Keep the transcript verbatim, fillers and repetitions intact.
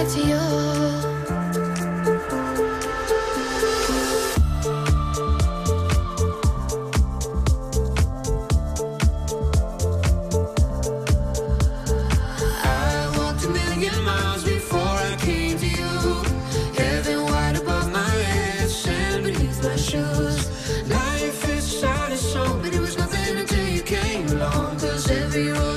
back to you. Life is sad, it's so, but it was nothing until you came along. 'Cause every road